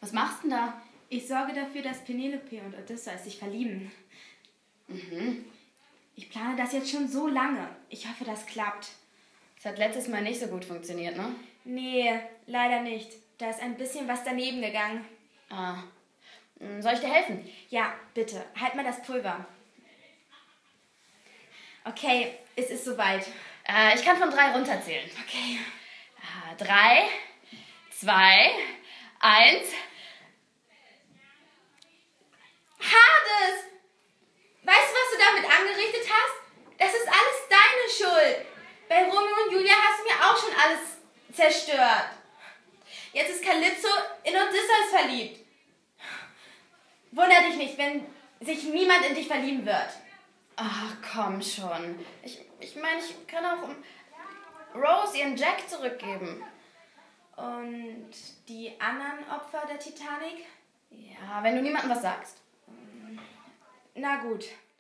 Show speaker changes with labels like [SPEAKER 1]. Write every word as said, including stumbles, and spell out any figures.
[SPEAKER 1] Was machst du denn da?
[SPEAKER 2] Ich sorge dafür, dass Penelope und Odysseus sich verlieben.
[SPEAKER 1] Mhm.
[SPEAKER 2] Ich plane das jetzt schon so lange. Ich hoffe, das klappt.
[SPEAKER 1] Das hat letztes Mal nicht so gut funktioniert, ne?
[SPEAKER 2] Nee, leider nicht. Da ist ein bisschen was daneben gegangen.
[SPEAKER 1] Ah. Soll ich dir helfen?
[SPEAKER 2] Ja, bitte. Halt mal das Pulver. Okay, es ist soweit.
[SPEAKER 1] Äh, ich kann von drei runterzählen.
[SPEAKER 2] Okay.
[SPEAKER 1] Ah, drei, zwei, eins.
[SPEAKER 2] Hades! Weißt du, was du damit angerichtet hast? Das ist alles deine Schuld. Bei Romeo und Julia hast du mir auch schon alles zerstört. Jetzt ist Kalypso in Odysseus verliebt. Wunder dich nicht, wenn sich niemand in dich verlieben wird.
[SPEAKER 1] Ach, komm schon. Ich, ich meine, ich kann auch Rose ihren Jack zurückgeben.
[SPEAKER 2] Und die anderen Opfer der Titanic?
[SPEAKER 1] Ja, wenn du niemandem was sagst.
[SPEAKER 2] Na gut.